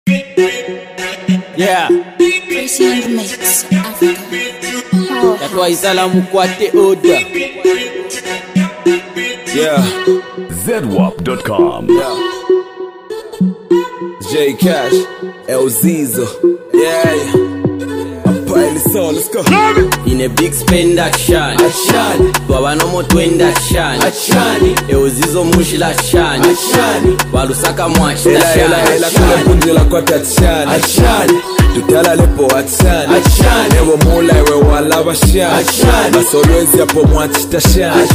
Yeah. Tracy in the mix, Africa. That's why salamu kwate oda. Yeah. ZWAP.com. Yeah. J Cash, El Zizo. Yeah. I'm playing song, let's go. In a big spend action. Baba no mo twend action. El Zizo mushi la action. Walusaka mwashi la Ela kule punzi la kwa tachani. Tutala lepo achani. Ewo mula ewe wala washani. Basolwezi hapo mwachi tashani.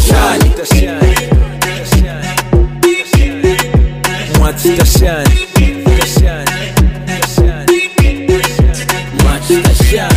Mwachi tashani. mwashi tashani.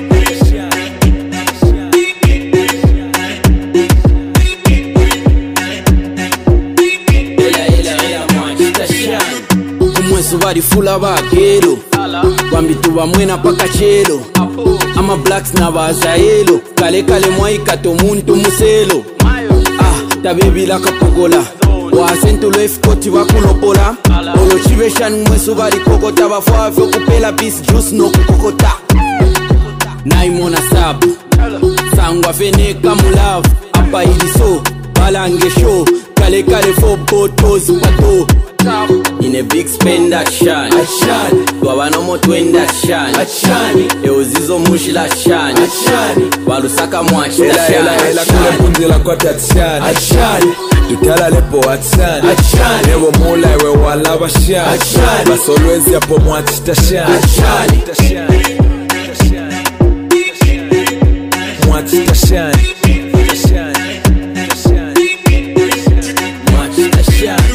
Ela mwashi tashani. Umwesu bari fula bagero. Kwambi tuwa mwena paka chelo. Ama blacks na bazaelo. Kale mwai kato muntu muselo. Tabebi la kapogola. Wasentu lef koti wakulopola. Olo chiveshan mwesu bari kokota. Bafo kupela peace juice no kukokota. Naimona sabu sangwa fene kamulavu. Apa iliso balange show. Kale fo botos pato. In a big spend action. Baba no mo twend action. El Zizo mushi la action. Walusaka mwashi tashani. Ela kule punzi la kwa tachani. Tutala lepo achani. Ewo mula ewe wala washani. Basolwezi hapo mwachi tashani. Mwachi tashani. Mwashi tashani.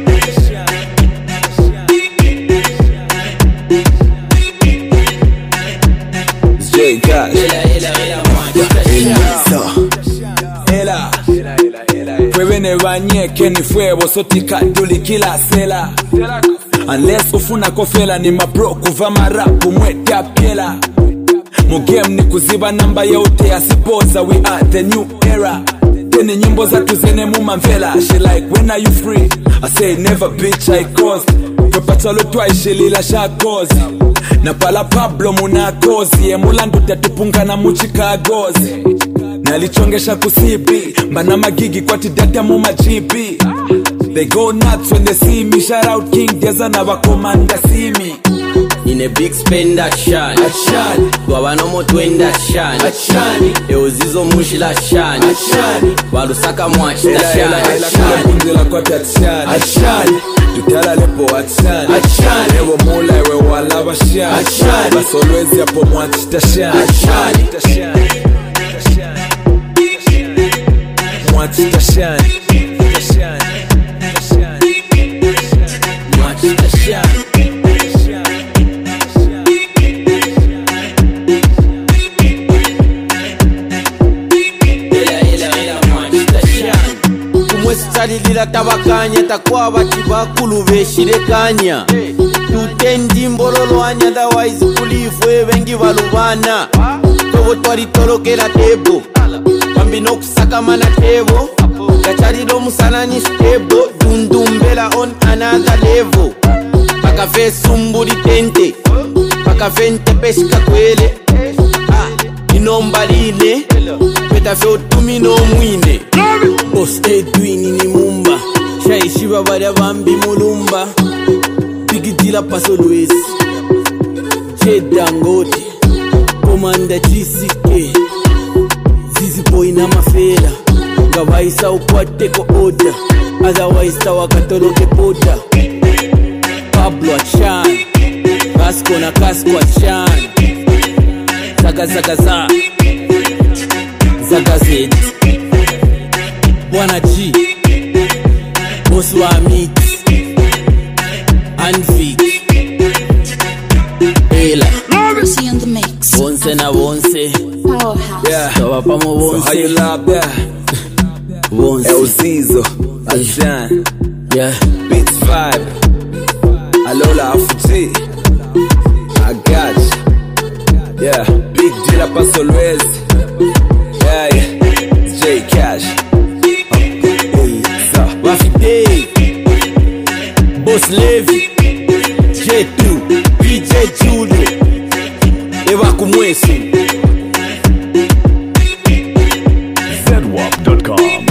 J Cash. Ela mwashi tashani. Ela Kwevene vanyeke ni fwebo sotika duli kila sela. Unless ufuna kofela ni mabro kuva marapu mwete apela. Mugame ni kuziba namba yote ya sipoza. We are the new era. Tene nyimbo za tuzene mumamvela. She like when are you free? I say never bitch I caused. Kwepatalo twaishilila sha cause. Na pala Pablo muna kozi. Emulandu tatupunga na muchika gozi. Nalichongesha kusibi mbana magigi kwa tidata mu majibi. They go nuts when they see me. Shout out King Deza na wakomanda see me. In a big spend action. Baba no mo twend action. El Zizo mushi la action. Walusaka mwashi tashani. Ela kule punzi la kwa tachani. Tutala lepo achani. Ewo mula ewe wala washani. Basolwezi hapo mwachi tashani. Mwachi tashani. Mwashi tashani. Ela mwashi tashani. Kumwesi talilila tabakanya. Takwa bati bakulu beshirekanya. Tutendi mbololwanya. Otherwise kulifwe bengi balubana. Togo twali tolokela tebo. Kwambi no kusaka mana tebo. Gacharilo musana ni stable. Dundumbela on another level. Paka fe sumburi tente. Paka fe ntepeshika kwele. Inomba line. Peta fe otumi no mwine. Boss Edwin ni mumba. Shaishiba bada bambi mulumba. Bigidila paso Luis. Dangote. Komanda GCK. Zizi boy na mafela. Gawaisa ukwate ko oda. Otherwise tawakatoloke poda. Pablo Achan. Kasko na kasko Achan. Zaga Zed. Bwana G. Boss wa Amit. Anvik. Ela Tracy in the mix, Bonse na bonse. Powerhouse. Yeah. Tawa pamo So how you bonse. love that? Bonse. El Zizo Achan. Yeah. Beats vibe. Alola Afuji. I got you. Yeah. Big deal up as always. Yeah. J Cash. Wafi Day. Boss Levi. J2. Judo eba kumwesu zedwap.com